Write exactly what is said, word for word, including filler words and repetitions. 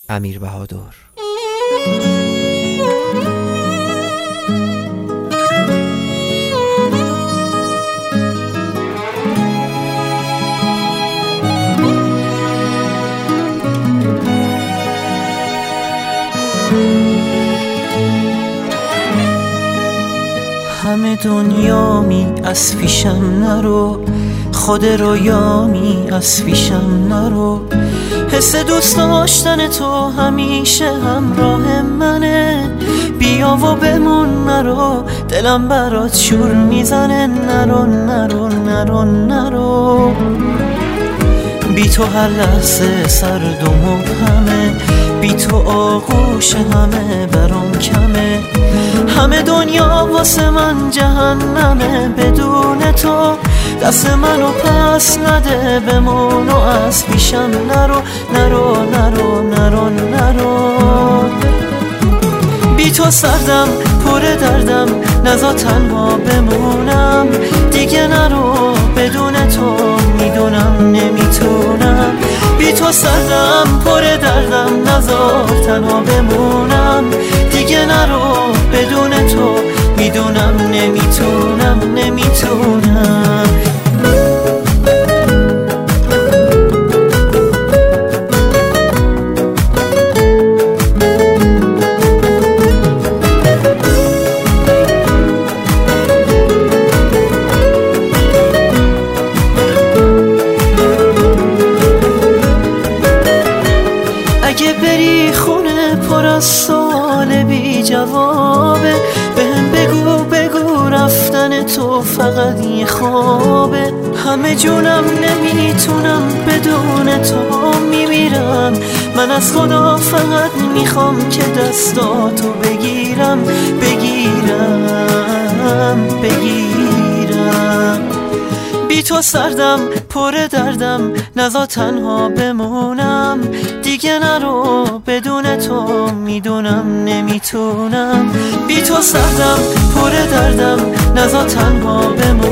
امیر بهادر. همه دنیا می از پیشم نرو، خود رویا می از پیشم نرو. حس دوست داشتن تو همیشه همراه منه، بیا و بمون نرو، دلم برات شور میزنه. نرو نرو نرو نرو، بی تو هر لحظه سرد و مبهمه، بی تو آغوش همه برام کمه. همه دنیا واسه من جهنمه، بدون تو دست منو پس نده، بمون و از پیشم نرو نرو نرو نرو نرو. بی تو سردم پر دردم، نزا تنها بمونم دیگه. نرو بدون تو میدونم نمیتونم، بی تو سردم پر دردم، نزا تنها بمونم دیگه. نرو بدون تو میدونم نمیتونم نمیتونم. اگه بری خونه پر از سوال بی جوابه، بهم بگو بگو رفتن تو فقط یه خوابه. همه جونم نمیتونم بدون تو میمیرم، من از خدا فقط میخوام که دستاتو بگیرم بگیرم بگیرم. بی تو سردم پر دردم، نزا تنها بمونم دیگه. نرو بدون تو میدونم نمیتونم، بی تو سردم پر دردم، نزا تنها بمونم